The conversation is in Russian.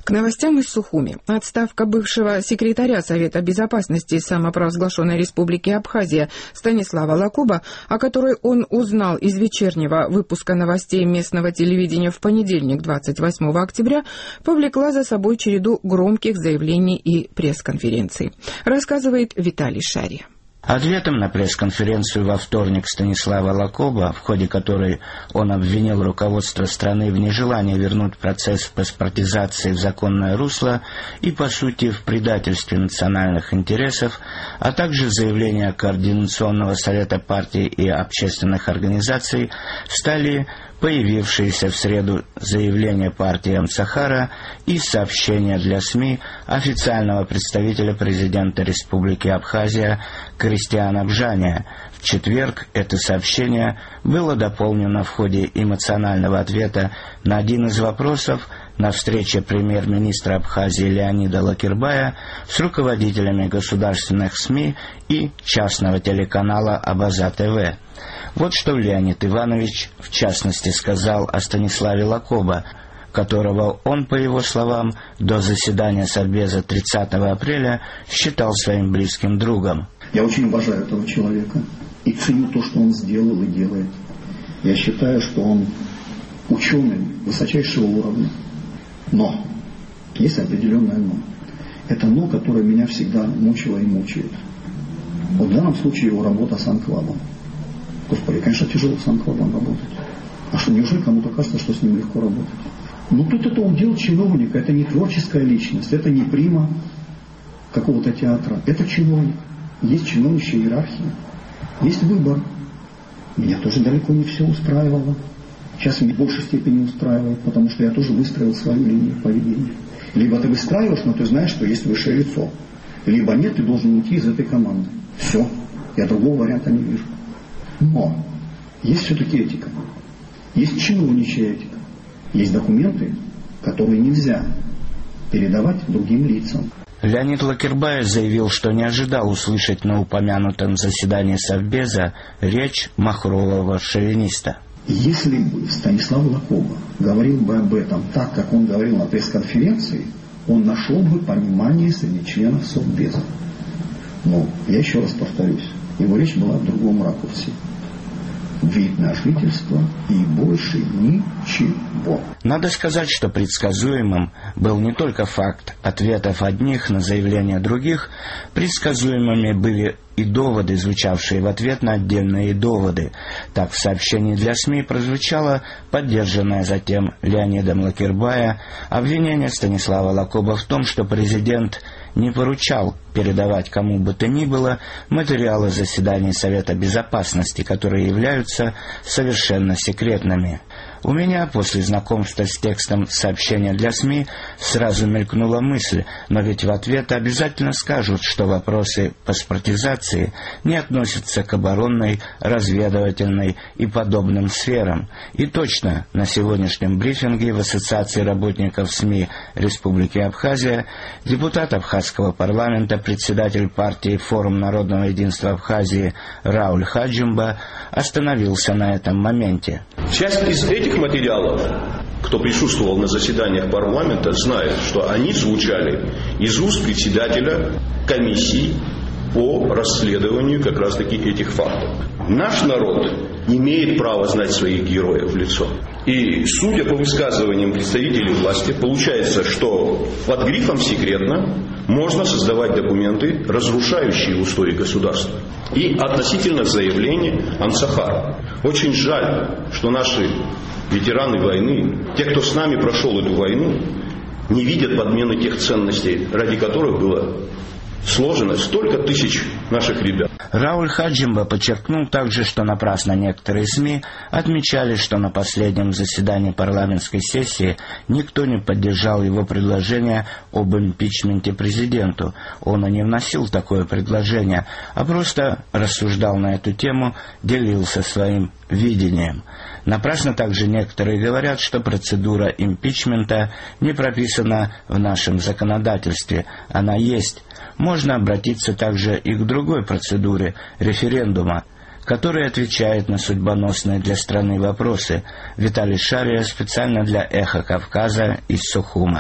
К новостям из Сухуми. Отставка бывшего секретаря Совета безопасности самопровозглашенной Республики Абхазия Станислава Лакоба, о которой он узнал из вечернего выпуска новостей местного телевидения в понедельник, 28 октября, повлекла за собой череду громких заявлений и пресс-конференций. Рассказывает Виталий Шария. Ответом на пресс-конференцию во вторник Станислава Лакоба, в ходе которой он обвинил руководство страны в нежелании вернуть процесс паспортизации в законное русло и, по сути, в предательстве национальных интересов, а также заявления Координационного совета партий и общественных организаций, стали появившиеся в среду заявления партии Амсахара и сообщения для СМИ официального представителя президента Республики Абхазия Кристиана Бжаня. В четверг это сообщение было дополнено в ходе эмоционального ответа на один из вопросов на встрече премьер-министра Абхазии Леонида Лакербая с руководителями государственных СМИ и частного телеканала Абаза ТВ. Вот что Леонид Иванович в частности сказал о Станиславе Лакоба, которого он, по его словам, до заседания Совбеза 30 апреля считал своим близким другом. Я очень уважаю этого человека и ценю то, что он сделал и делает. Я считаю, что он ученый высочайшего уровня. Но есть определенное «но». Это «но», которое меня всегда мучило и мучает. Вот в данном случае его работа с анклавом. Господи, конечно, тяжело с анклавом работать. А что, неужели кому-то кажется, что с ним легко работать? Ну, тут это удел чиновника, это не творческая личность, это не прима какого-то театра, это чиновник. Есть чиновничья иерархия, есть выбор. Меня тоже далеко не все устраивало. Сейчас меня в большей степени устраивает, потому что я тоже выстроил свою линию поведения. Либо ты выстраиваешь, но ты знаешь, что есть высшее лицо. Либо нет, ты должен уйти из этой команды. Все, я другого варианта не вижу. Но есть все-таки этика. Есть чиновничья этика. Есть документы, которые нельзя передавать другим лицам. Леонид Лакербаев заявил, что не ожидал услышать на упомянутом заседании Совбеза речь махрового шовиниста. Если бы Станислав Лакоба говорил бы об этом так, как он говорил на пресс-конференции, он нашел бы понимание среди членов Совбеза. Но я еще раз повторюсь, его речь была в другом ракурсе. Вид на жительство и больше ничего. Надо сказать, что предсказуемым был не только факт ответов одних на заявления других, предсказуемыми были и доводы, звучавшие в ответ на отдельные доводы. Так в сообщении для СМИ прозвучало поддержанное затем Леонидом Лакербая обвинение Станислава Лакоба в том, что президент не поручал передавать кому бы то ни было материалы заседаний Совета Безопасности, которые являются совершенно секретными. У меня после знакомства с текстом сообщения для СМИ сразу мелькнула мысль, но ведь в ответ обязательно скажут, что вопросы паспортизации не относятся к оборонной, разведывательной и подобным сферам. И точно на сегодняшнем брифинге в Ассоциации работников СМИ Республики Абхазия депутат Абхазского парламента, председатель партии «Форум народного единства Абхазии» Рауль Хаджимба остановился на этом моменте. Часть из этих материалов, кто присутствовал на заседаниях парламента, знает, что они звучали из уст председателя комиссии по расследованию как раз-таки этих фактов. Наш народ имеет право знать своих героев в лицо. И, судя по высказываниям представителей власти, получается, что под грифом «секретно» можно создавать документы, разрушающие устои государства. И относительно заявления Амсахара. Очень жаль, что наши ветераны войны, те, кто с нами прошел эту войну, не видят подмены тех ценностей, ради которых было сложено столько тысяч наших ребят. Рауль Хаджимба подчеркнул также, что напрасно некоторые СМИ отмечали, что на последнем заседании парламентской сессии никто не поддержал его предложение об импичменте президенту. Он и не вносил такое предложение, а просто рассуждал на эту тему, делился своим видением. Напрасно также некоторые говорят, что процедура импичмента не прописана в нашем законодательстве. Она есть. Можно обратиться также и к другой процедуре – референдума, который отвечает на судьбоносные для страны вопросы. Виталий Шария специально для «Эхо Кавказа» из Сухума.